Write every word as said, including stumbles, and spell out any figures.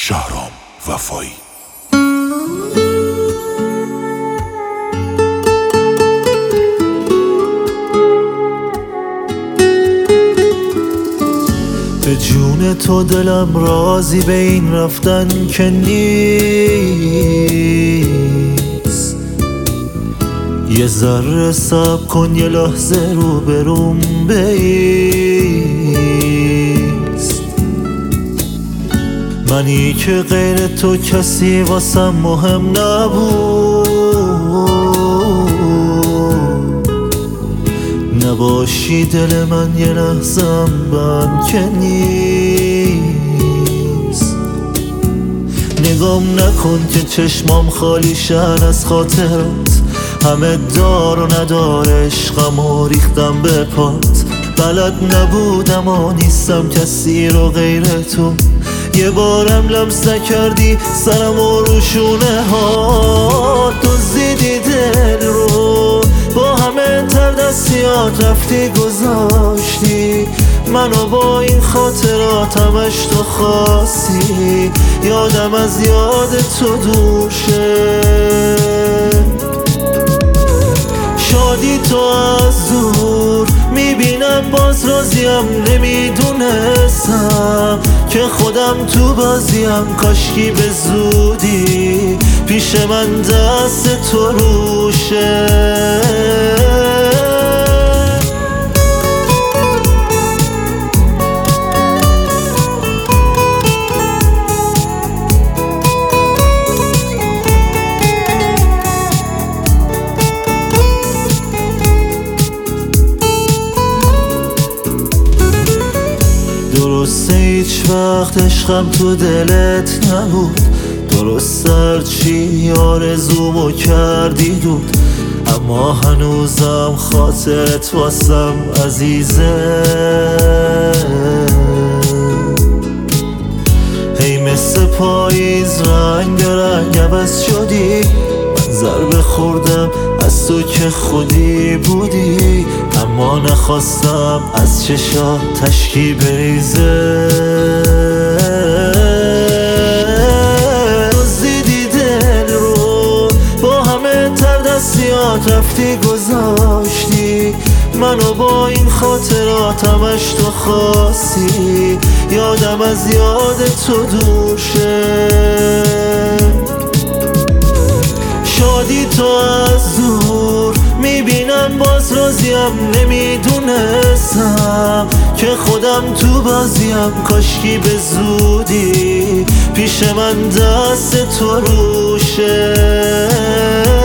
شهرام وفایی. به جون تو دلم راضی به این رفتن که نیست. یه ذره صبر کن، یه لحظه رو بروم بایست. منی که غیر تو کسی واسم مهم نبود، نباشی دل من یه لحظم بند که نیست. نگام نکن که چشمام خالی شن از خاطرات، همه دار و ندار عشقم ریختم به پات. بلد نبودم و نیستم کسی رو غیر تو، یه بارم لمس نکردی سرم و روشونه ها. دزدیدی دل رو با همه تردستیات، رفتی گذاشتی منو با این خاطرات. همش تو خواستی یادم از یاد تو دوشه. شادی تو از دور میبینم باز راضیم، نمیدونستم که خودم تو بازیم. کاشکی به زودی پیش من دست تو روشه. درسته هیچ وقت عشقم تو دلت نبود، درست هرچی آرزومو کردی دود. اما هنوزم خاطرت واسم عزیزه. هی مثل پاییز رنگ رنگ عوض شدی، من ضربه خوردم از تو که خودی بودی. اما نخواستم از چشات تشکی بریزه. دزدیدی دل رو با همه تردستیات، رفتی گذاشتی منو با این خاطرات. همش تو خواستی یادم از یاد تو دوشه. شادی تو از دور میبینم باز راضیم، نمیدونستم که خودم تو بازیم. کاشکی به زودی پیش من دست تو روشه.